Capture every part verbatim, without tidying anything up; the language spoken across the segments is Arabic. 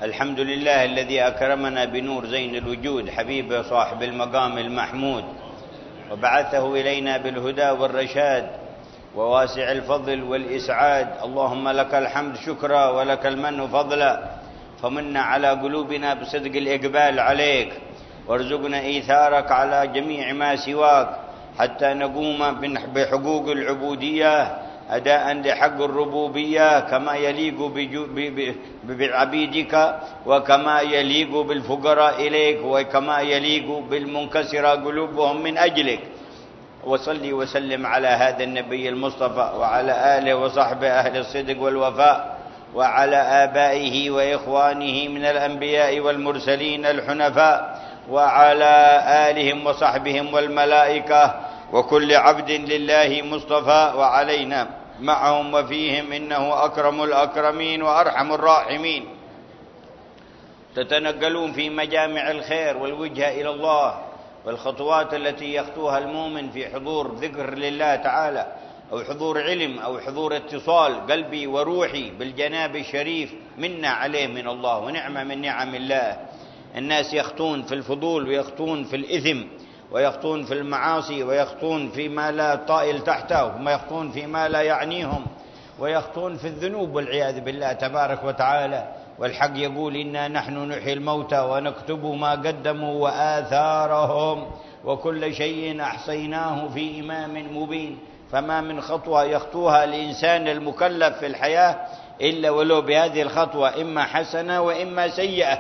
الحمد لله الذي أكرمنا بنور زين الوجود حبيبه صاحب المقام المحمود، وبعثه إلينا بالهدى والرشاد وواسع الفضل والإسعاد. اللهم لك الحمد شكرا ولك المن فضلا، فمن على قلوبنا بصدق الإقبال عليك، وارزقنا إيثارك على جميع ما سواك، حتى نقوم بحقوق العبودية أداء لحق الربوبية كما يليق بعبيدك، وكما يليق بالفقراء إليك، وكما يليق بالمنكسرة قلوبهم من أجلك. وصلي وسلم على هذا النبي المصطفى وعلى آله وصحبه أهل الصدق والوفاء، وعلى آبائه وإخوانه من الأنبياء والمرسلين الحنفاء، وعلى آلهم وصحبهم والملائكة وكل عبد لله مصطفى، وعلينا معهم وفيهم، إنه أكرم الأكرمين وأرحم الراحمين. تتنقلون في مجامع الخير والوجهة إلى الله، والخطوات التي يخطوها المؤمن في حضور ذكر لله تعالى، أو حضور علم، أو حضور اتصال قلبي وروحي بالجناب الشريف، منا عليه من الله ونعمة من نعم الله. الناس يخطون في الفضول، ويخطون في الإثم، ويخطون في المعاصي، ويخطون فيما لا طائل تحته، وما يخطون فيما لا يعنيهم، ويخطون في الذنوب والعياذ بالله تبارك وتعالى. والحق يقول: إنا نحن نحيي الموتى ونكتب ما قدموا وآثارهم وكل شيء أحصيناه في إمام مبين. فما من خطوة يخطوها الإنسان المكلف في الحياة إلا ولو بهذه الخطوة إما حسنة وإما سيئة،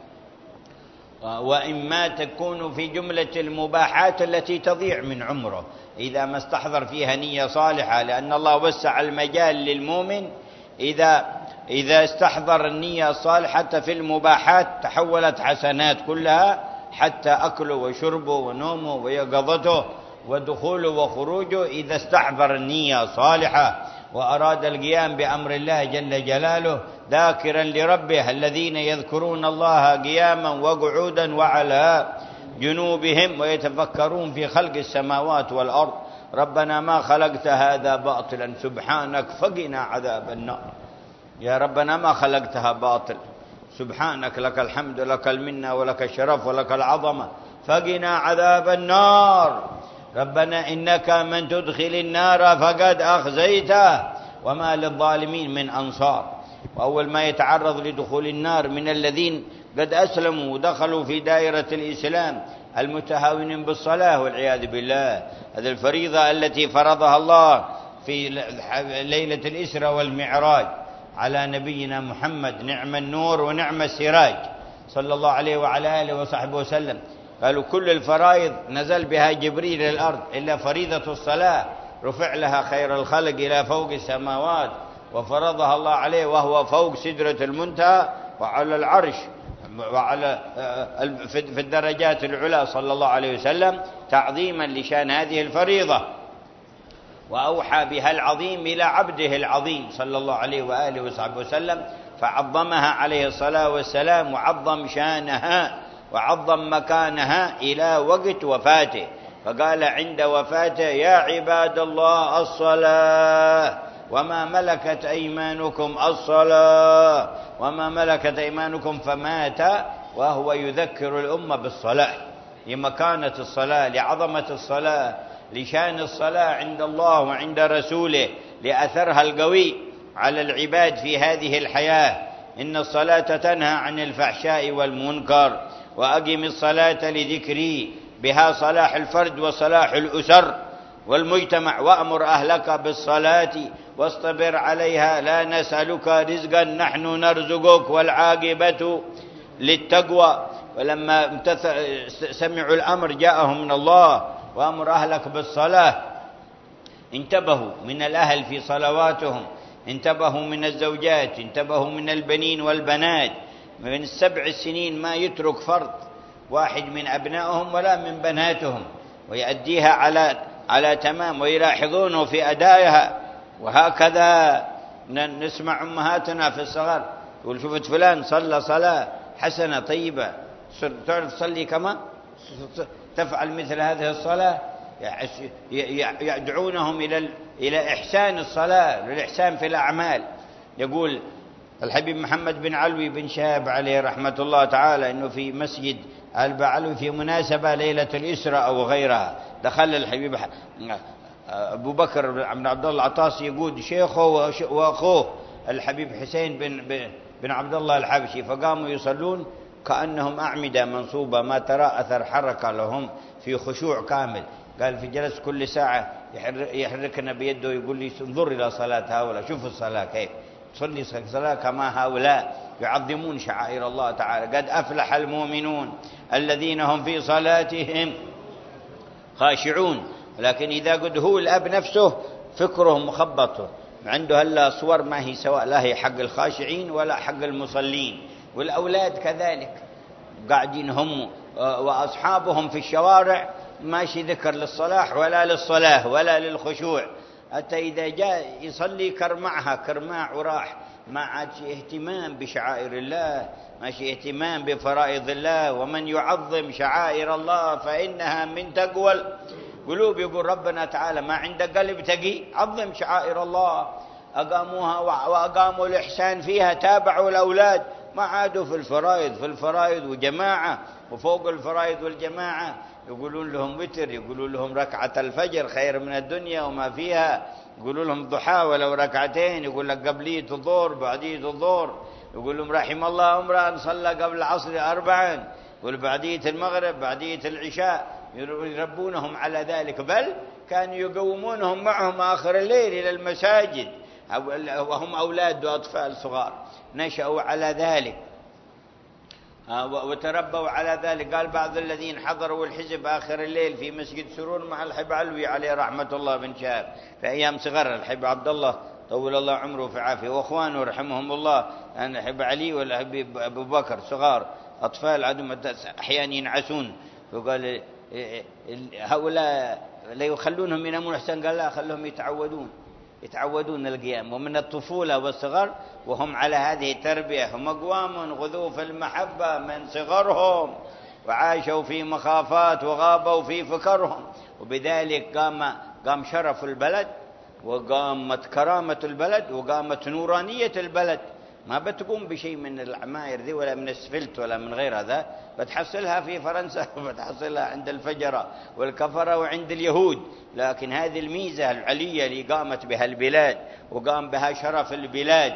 وإما تكون في جملة المباحات التي تضيع من عمره إذا ما استحضر فيها نية صالحة، لأن الله وسع المجال للمؤمن إذا إذا استحضر النية الصالحة في المباحات تحولت حسنات كلها، حتى أكله وشربه ونومه ويقظته ودخوله وخروجه إذا استحضر النية صالحة وأراد القيام بأمر الله جل جلاله، ذاكرا لربه الذين يذكرون الله قياما وقعودا وعلى جنوبهم ويتفكرون في خلق السماوات والأرض. ربنا ما خلقت هذا باطلا سبحانك فقنا عذاب النار. يا ربنا ما خلقتها باطل، سبحانك، لك الحمد لك المنة ولك الشرف ولك العظمة، فقنا عذاب النار. ربنا إنك من تدخل النار فقد أخزيته وما للظالمين من أنصار. وأول ما يتعرض لدخول النار من الذين قد أسلموا ودخلوا في دائرة الإسلام المتهاونين بالصلاة والعياذ بالله. هذه الفريضة التي فرضها الله في ليلة الإسراء والمعراج على نبينا محمد، نعم النور ونعم السراج صلى الله عليه وعلى آله وصحبه وسلم. قالوا كل الفرائض نزل بها جبريل الأرض إلا فريضة الصلاة، رفع لها خير الخلق إلى فوق السماوات، وفرضها الله عليه وهو فوق سدرة المنتهى وعلى العرش وعلى في الدرجات العلى صلى الله عليه وسلم، تعظيما لشان هذه الفريضة. وأوحى بها العظيم إلى عبده العظيم صلى الله عليه وآله وصحبه وسلم، فعظمها عليه الصلاة والسلام، وعظم شانها وعظم مكانها إلى وقت وفاته. فقال عند وفاته: يا عباد الله الصلاة وما ملكت أيمانكم الصلاة وما ملكت أيمانكم، فمات وهو يذكر الأمة بالصلاة، لمكانة الصلاة، لعظمة الصلاة، لشان الصلاة عند الله وعند رسوله، لأثرها القوي على العباد في هذه الحياة. إن الصلاة تنهى عن الفحشاء والمنكر، وأقم الصلاة لذكري، بها صلاح الفرد وصلاح الأسر والمجتمع. وأمر أهلك بالصلاة واصطبر عليها لا نسألك رزقا نحن نرزقك والعاقبة للتقوى. ولما سمعوا الأمر جاءهم من الله: وأمر أهلك بالصلاة. انتبهوا من الأهل في صلواتهم، انتبهوا من الزوجات، انتبهوا من البنين والبنات. من السبع السنين ما يترك فرد واحد من أبنائهم ولا من بناتهم، ويؤديها على على تمام، ويلاحظونه في أدائها. وهكذا نسمع أمهاتنا في الصغر يقول: شفت فلان صلى صلاة حسنة طيبة، تعرف تصلي كما تفعل مثل هذه الصلاة. يدعونهم إلى إلى إحسان الصلاة، للإحسان في الأعمال. يقول الحبيب محمد بن علوي بن شهاب عليه رحمة الله تعالى أنه في مسجد البعلوي في مناسبة ليلة الإسراء أو غيرها، دخل الحبيب أبو بكر بن عبد الله العطاسي يقود شيخه وأخوه الحبيب حسين بن بن عبد الله الحبشي، فقاموا يصلون كأنهم أعمدة منصوبة ما ترى أثر حركة لهم، في خشوع كامل. قال في جلس كل ساعة يحركنا بيده يقول لي انظر إلى صلاة هؤلاء، شوفوا الصلاة كيف تصلي صلاة كما هؤلاء يعظمون شعائر الله تعالى. قد أفلح المؤمنون الذين هم في صلاتهم خاشعون. لكن إذا قد هو الأب نفسه فكره مخبطه، عنده هلا صور ما هي سواء، لا هي حق الخاشعين ولا حق المصلين. والأولاد كذلك قاعدين هم وأصحابهم في الشوارع ماشي ذكر للصلاح ولا للصلاة ولا للخشوع، حتى إذا جاء يصلي كرمعها كرماع وراح، ما عاد اهتمام بشعائر الله، ماشي اهتمام بفرائض الله. ومن يعظم شعائر الله فإنها من تقوى القلوب. يقول ربنا تعالى ما عندك قلب تقي عظم شعائر الله. أقاموها وأقاموا الإحسان فيها، تابعوا الأولاد ما عادوا في الفرائض، في الفرائض وجماعة، وفوق الفرائض والجماعة يقولون لهم وتر، يقولون لهم ركعة الفجر خير من الدنيا وما فيها، يقولون لهم ضحى ولو ركعتين، يقول لك قبلية الظهر بعدية الظهر، يقول لهم رحم الله امرأ صلى قبل العصر أربعا، يقول بعدية المغرب بعدية العشاء، يربونهم على ذلك. بل كانوا يقومونهم معهم آخر الليل إلى المساجد وهم أولاد وأطفال صغار نشأوا على ذلك وتربوا على ذلك. قال بعض الذين حضروا الحزب آخر الليل في مسجد سرور مع الحب علوي عليه رحمة الله بن شهاب في أيام صغر، الحب عبد الله طول الله عمره في عافية وأخوانه رحمهم الله، أن الحب علي والحبيب أبو بكر صغار أطفال عدم أحيانا ينعسون، وقال هؤلاء لا يخلونهم ينامون أحسن، قال لا خلهم يتعودون يتعودون القيام. ومن الطفولة والصغر وهم على هذه التربية هم أقوام غذوا في المحبة من صغرهم وعاشوا في مخافات وغابوا في فكرهم، وبذلك قام قام شرف البلد وقامت كرامة البلد وقامت نورانية البلد. ما بتقوم بشيء من العماير ذي ولا من السفلت ولا من غير هذا، بتحصلها في فرنسا وبتحصلها عند الفجرة والكفرة وعند اليهود. لكن هذه الميزة العلية اللي قامت بها البلاد وقام بها شرف البلاد،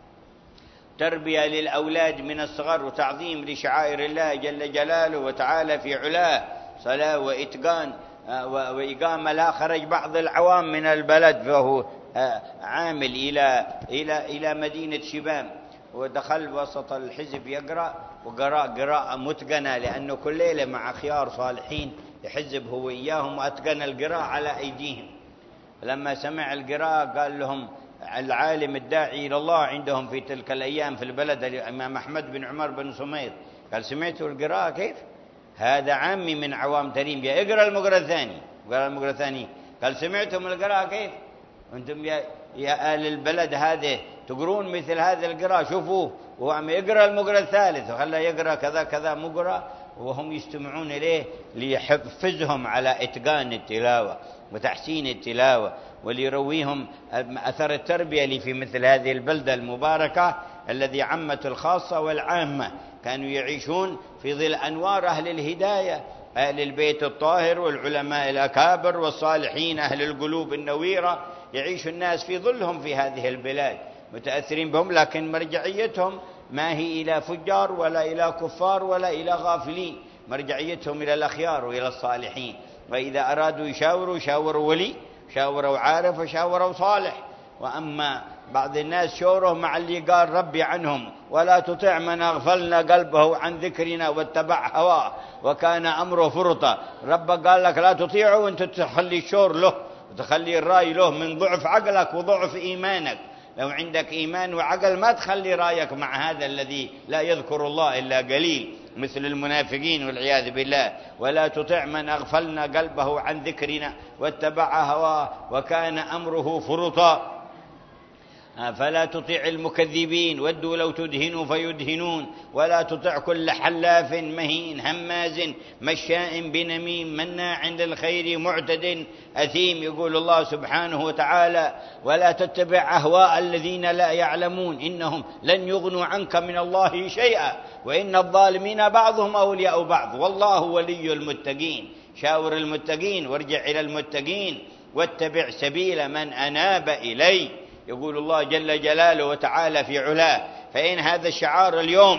تربية للأولاد من الصغر وتعظيم لشعائر الله جل جلاله وتعالى في علاه، صلاة وإتقان وإقامة. لا خرج بعض العوام من البلد فهو عامل إلى إلى إلى مدينة شبام، ودخل وسط الحزب يقرأ وقرأ قراءة متقنة، لأنه كل ليلة مع خيار صالحين يحزب هو إياهم وأتقن القراءة على أيديهم. لما سمع القراءة قال لهم العالم الداعي إلى الله عندهم في تلك الأيام في البلد الإمام أحمد بن عمر بن سمير، قال سمعتوا القراءة كيف؟ هذا عامي من عوام تريمبيا، اقرأ المقرأ الثاني. قرأ المقرأ الثاني قال سمعتم القراءة كيف؟ أنتم يا, يا أهل البلد هذه تقرون مثل هذه القراءة، شوفوا وهو عم يقرأ المقرأ الثالث وخلاه يقرأ كذا كذا مقرأ، وهم يستمعون إليه ليحفزهم على إتقان التلاوة وتحسين التلاوة وليرويهم أثر التربية اللي في مثل هذه البلدة المباركة الذي عمت الخاصة والعامة. كانوا يعيشون في ظل أنوار أهل الهداية، أهل البيت الطاهر والعلماء الأكابر والصالحين أهل القلوب النويرة، يعيش الناس في ظلهم في هذه البلاد متأثرين بهم، لكن مرجعيتهم ما هي إلى فجار ولا إلى كفار ولا إلى غافلين، مرجعيتهم إلى الأخيار وإلى الصالحين. وإذا أرادوا يشاوروا شاوروا ولي، شاوروا عارف وشاوروا صالح. وأما بعض الناس شوره مع اللي قال ربي عنهم ولا تطع من أغفلنا قلبه عن ذكرنا واتبع هواه وكان أمره فرطا. ربك قال لك لا تطيعه وانت تخلي الشور له وتخلي الرأي له من ضعف عقلك وضعف إيمانك. لو عندك إيمان وعقل ما تخلي رأيك مع هذا الذي لا يذكر الله إلا قليل مثل المنافقين والعياذ بالله. ولا تطع من أغفلنا قلبه عن ذكرنا واتبع هواه وكان أمره فرطا. فلا تطع المكذبين ودوا لو تدهنوا فيدهنون ولا تطع كل حلاف مهين هماز مشاء بنميم مناع للخير معتد أثيم. يقول الله سبحانه وتعالى ولا تتبع أهواء الذين لا يعلمون إنهم لن يغنوا عنك من الله شيئا وإن الظالمين بعضهم أولياء بعض والله ولي المتقين. شاور المتقين وارجع إلى المتقين واتبع سبيل من أناب إلي. يقول الله جل جلاله وتعالى في علاه. فإن هذا الشعار اليوم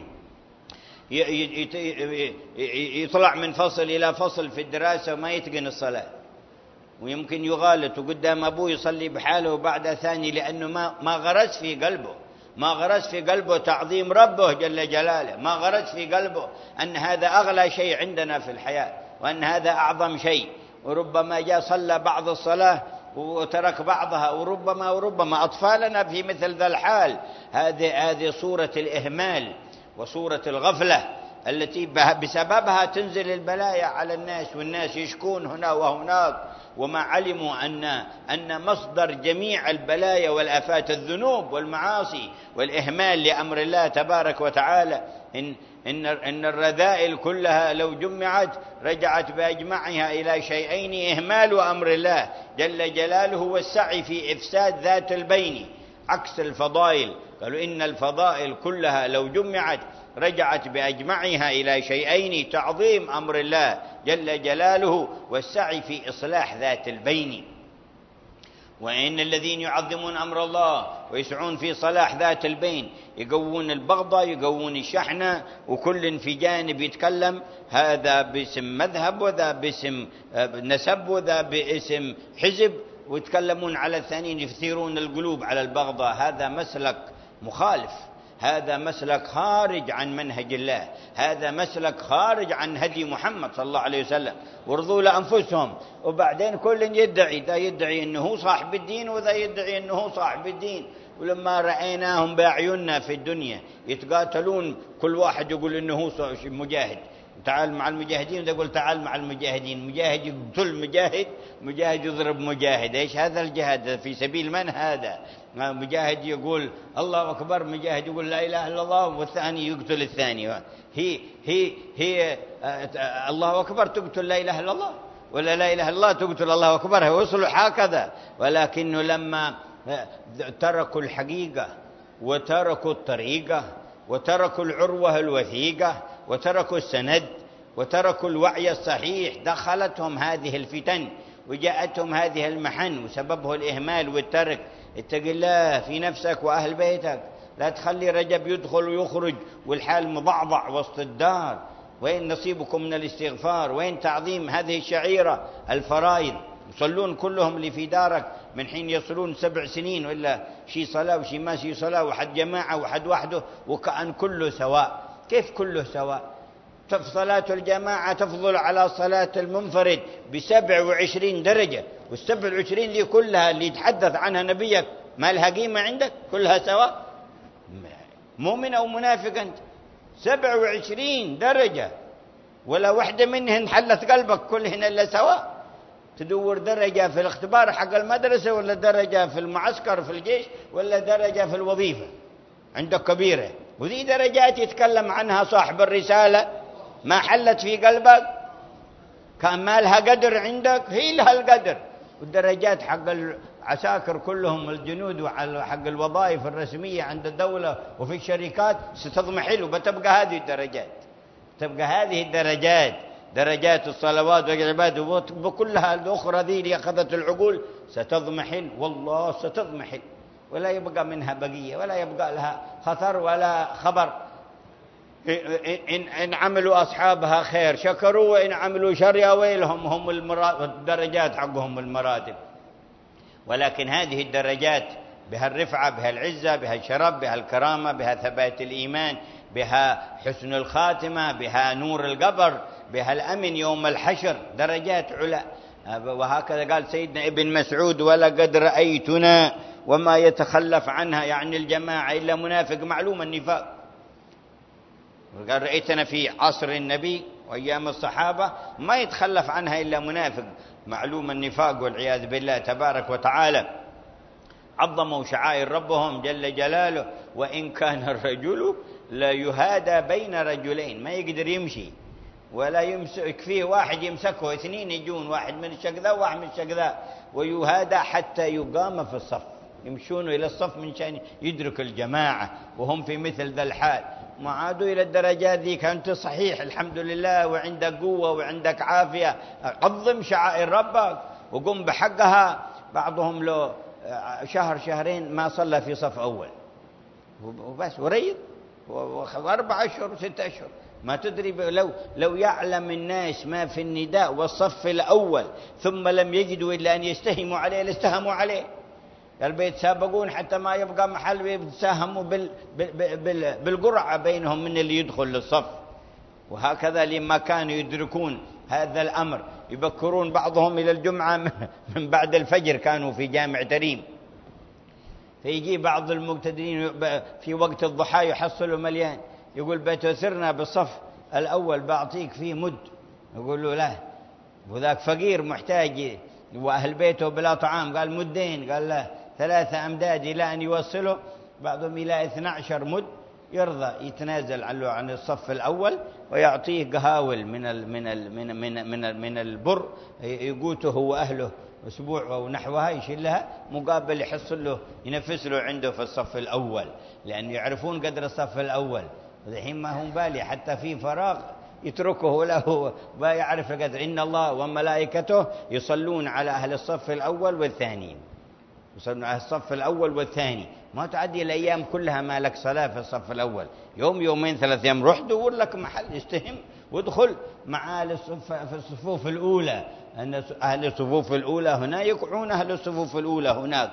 يطلع من فصل إلى فصل في الدراسة وما يتقن الصلاة ويمكن يغالط وقدام أبوه يصلي بحاله وبعد ثاني لأنه ما ما غرس في قلبه ما غرس في قلبه تعظيم ربه جل جلاله، ما غرس في قلبه أن هذا أغلى شيء عندنا في الحياة وأن هذا أعظم شيء. وربما جاء صلى بعض الصلاة وترك بعضها وربما وربما أطفالنا في مثل ذا الحال. هذه هذه صورة الإهمال وصورة الغفلة التي بسببها تنزل البلايا على الناس والناس يشكون هنا وهناك وما علموا أن أن مصدر جميع البلايا والآفات الذنوب والمعاصي والإهمال لأمر الله تبارك وتعالى. إن إن إن الرذائل كلها لو جمعت رجعت بأجمعها إلى شيئين: إهمال أمر الله جل جلاله والسعي في إفساد ذات البين، عكس الفضائل. قالوا إن الفضائل كلها لو جمعت رجعت بأجمعها إلى شيئين: تعظيم أمر الله جل جلاله والسعي في إصلاح ذات البين. وإن الذين يعظمون أمر الله ويسعون في صلاح ذات البين يقوون البغضة يقوون الشحنة وكل في جانب يتكلم، هذا باسم مذهب وذا باسم نسب وذا باسم حزب، ويتكلمون على الثانيين يثيرون القلوب على البغضة. هذا مسلك مخالف، هذا مسلك خارج عن منهج الله، هذا مسلك خارج عن هدي محمد صلى الله عليه وسلم. ورضوا لأنفسهم وبعدين كل يدعي، ذا يدعي أنه هو صاحب الدين وذا يدعي أنه هو صاحب الدين. ولما رأيناهم بأعيننا في الدنيا يتقاتلون كل واحد يقول أنه هو مجاهد، تعال مع المجاهدين وده يقول تعال مع المجاهدين، مجاهد يقتل مجاهد، مجاهد يضرب مجاهد. ايش هذا الجهاد؟ في سبيل من هذا؟ مجاهد يقول الله أكبر، مجاهد يقول لا إله إلا الله، والثاني يقتل الثاني. هي هي هي الله أكبر تقتل لا إله إلا الله، ولا لا إله إلا الله تقتل الله أكبر، وصلوا هكذا. ولكنه لما تركوا الحقيقة وتركوا الطريقة وتركوا العروة الوثيقة وتركوا السند وتركوا الوعي الصحيح دخلتهم هذه الفتن وجاءتهم هذه المحن وسببه الإهمال والترك. اتق الله في نفسك وأهل بيتك، لا تخلي رجب يدخل ويخرج والحال مضعضع وسط الدار. وين نصيبكم من الاستغفار؟ وين تعظيم هذه الشعيرة الفرائض؟ يصلون كلهم اللي في دارك من حين يصلون سبع سنين ولا شي صلاة وشي ما شي صلاة، وحد جماعة وحد وحده، وكأن كله سواء. كيف كله سواء؟ صلاة الجماعة تفضل على صلاة المنفرد بسبع وعشرين درجة، والسبع وعشرين دي كلها اللي يتحدث عنها نبيك ما لها قيمة عندك؟ كلها سواء؟ مؤمن أو منافق أنت؟ سبع وعشرين درجة ولا واحدة منهن حلت قلبك كلهن إلا سواء. تدور درجة في الاختبار حق المدرسة ولا درجة في المعسكر في الجيش ولا درجة في الوظيفة عندك كبيرة، وذي درجات يتكلم عنها صاحب الرسالة ما حلت في قلبك. كان ما لها قدر عندك، هي لها القدر. والدرجات حق العساكر كلهم الجنود وحق الوظائف الرسمية عند الدولة وفي الشركات ستضمحل وبتبقى هذه الدرجات، تبقى هذه الدرجات درجات الصلوات والعباد وكلها الأخرى ذي اللي أخذت العقول ستضمحل، والله ستضمحل ولا يبقى منها بقية ولا يبقى لها خطر ولا خبر. إن, إن عملوا أصحابها خير شكروا، وإن عملوا شر يا ويلهم، هم الدرجات حقهم المراتب. ولكن هذه الدرجات بها الرفعة، بها العزة، بها الشرف، بها الكرامة، بها ثبات الإيمان، بها حسن الخاتمة، بها نور القبر، بها الأمن يوم الحشر، درجات علا. وهكذا قال سيدنا ابن مسعود: ولقد رأيتنا وما يتخلف عنها، يعني الجماعة، إلا منافق معلوم النفاق. قال رأيتنا في عصر النبي وأيام الصحابة ما يتخلف عنها إلا منافق معلوم النفاق والعياذ بالله تبارك وتعالى. عظموا شعائر ربهم جل جلاله. وإن كان الرجل لا يهادى بين رجلين، ما يقدر يمشي ولا يمسك فيه واحد يمسكه، اثنين يجون، واحد من الشق ذا وواحد من الشق ذا، ويهادى حتى يقام في الصف، يمشون إلى الصف من شأن يدرك الجماعة وهم في مثل ذا الحال. ما عادوا إلى الدرجات ذيك. أنت صحيح الحمد لله وعندك قوة وعندك عافية، عظم شعائر ربك وقم بحقها. بعضهم له شهر شهرين ما صلى في صف أول وبس، وريض وأربع أشهر وست أشهر. ما تدري لو لو يعلم الناس ما في النداء والصف الأول ثم لم يجدوا إلا أن يستهموا عليه لاستهموا عليه. قال بيتسابقون حتى ما يبقى محل بيتساهموا بال بال بال بالقرعة بينهم من اللي يدخل للصف. وهكذا لما كانوا يدركون هذا الأمر يبكرون بعضهم إلى الجمعة من بعد الفجر، كانوا في جامع تريم، فيجي بعض المقتدين في وقت الضحى يحصلوا مليان، يقول بتوثرنا بالصف الأول بعطيك فيه مد. يقول له لا، وذاك فقير محتاج وأهل بيته بلا طعام. قال مدين. قال لا، ثلاثة أمداد إلى أن يوصله، بعضهم إلى اثنى عشر مد. يرضى يتنازل عنه عن الصف الأول ويعطيه قهاول من ال من ال من من من, من البر يقوته هو أهله أسبوع أو نحوها، يشيلها مقابل يحصل له ينفس له عنده في الصف الأول، لأن يعرفون قدر الصف الأول. الحين ما هم بالي حتى في فراغ يتركه له ويعرف قدر. إن الله وملائكته يصلون على أهل الصف الأول والثاني، يصلون على الصف الأول والثاني. ما تعدي الأيام كلها ما لك صلاة في الصف الأول، يوم يومين ثلاث أيام روح دور لك محل استهم وادخل مع أهل الصف في الصفوف الأولى. أن أهل الصفوف الأولى هنا يقعون أهل الصفوف الأولى هناك.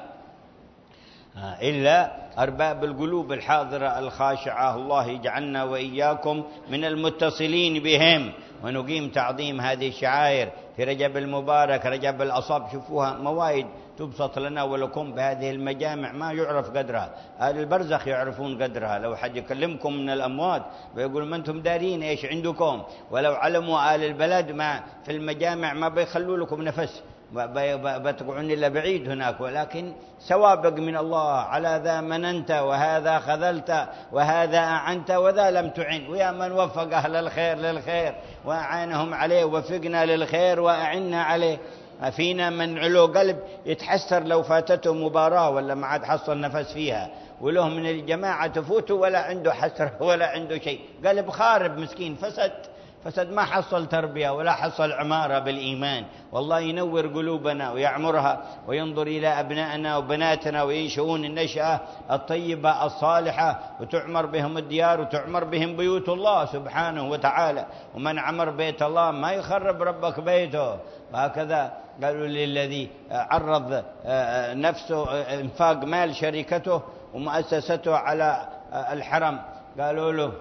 إلا أرباب القلوب الحاضرة الخاشعة، الله يجعلنا وإياكم من المتصلين بهم، ونقيم تعظيم هذه الشعائر في رجب المبارك، رجب الأصاب. شوفوها موائد تبسط لنا ولكم بهذه المجامع ما يعرف قدرها. أهل البرزخ يعرفون قدرها. لو حد يكلمكم من الأموات بيقول ما أنتم دارين إيش عندكم، ولو علموا أهل البلد ما في المجامع ما بيخلوا لكم نفس، بتقعون إلا بعيد هناك. ولكن سوابق من الله، على ذا مننت وهذا خذلت وهذا أعنت وذا لم تعن. ويا من وفق أهل الخير للخير وأعانهم عليه، وفقنا للخير وأعنا عليه. فينا من علو قلب يتحسر لو فاتته مباراة ولا ما عاد حصل نفس فيها، وله من الجماعة تفوته ولا عنده حسرة ولا عنده شيء، قلب خارب مسكين، فسد فسد ما حصل تربية ولا حصل عمارة بالإيمان. والله ينور قلوبنا ويعمرها وينظر إلى أبنائنا وبناتنا وينشؤون النشأة الطيبة الصالحة، وتعمر بهم الديار وتعمر بهم بيوت الله سبحانه وتعالى. ومن عمر بيت الله ما يخرب ربك بيته. وهكذا قالوا للذي عرض نفسه انفاق مال شركته ومؤسسته على الحرم، قالوا له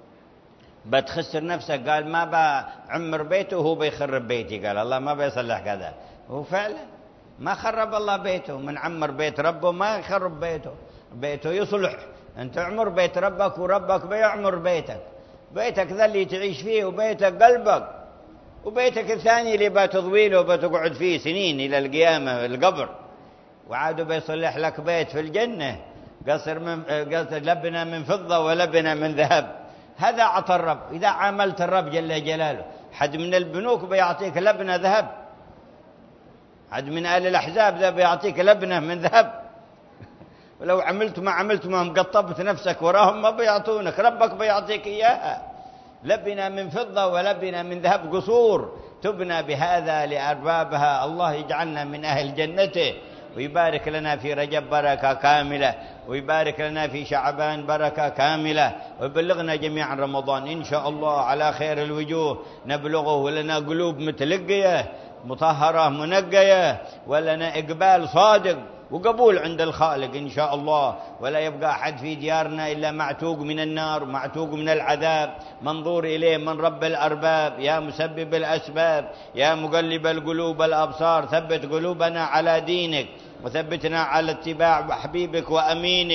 بتخسر نفسك. قال ما بعمر بيته وهو بيخرب بيتي. قال الله ما بيصلح كذا. هو فعلا ما خرب الله بيته. من عمر بيت ربه ما يخرب بيته، بيته يصلح. أنت عمر بيت ربك وربك بيعمر بيتك. بيتك ذا اللي تعيش فيه، وبيتك قلبك، وبيتك الثاني اللي بتضويله وبتقعد فيه سنين إلى القيامة القبر. وعادوا بيصلح لك بيت في الجنة، قصر من قصر لبنة من فضة ولبنة من ذهب. هذا عطى الرب. إذا عاملت الرب جل جلاله، حد من البنوك بيعطيك لبنة ذهب، حد من آل الأحزاب ذا بيعطيك لبنة من ذهب. ولو عملت ما عملت ما قطبت نفسك وراهم ما بيعطونك، ربك بيعطيك إياها. لبنة من فضة ولبنة من ذهب، قصور تبنى بهذا لأربابها. الله يجعلنا من أهل جنته، ويبارك لنا في رجب بركة كاملة، ويبارك لنا في شعبان بركة كاملة، ويبلغنا جميعا رمضان إن شاء الله على خير الوجوه نبلغه، ولنا قلوب متلقية مطهرة منقية، ولنا إقبال صادق وقبول عند الخالق إن شاء الله. ولا يبقى أحد في ديارنا إلا معتوق من النار، معتوق من العذاب، منظور إليه من رب الأرباب. يا مسبب الأسباب، يا مقلب القلوب الأبصار، ثبت قلوبنا على دينك، وثبتنا على اتباع حبيبك وأمينك.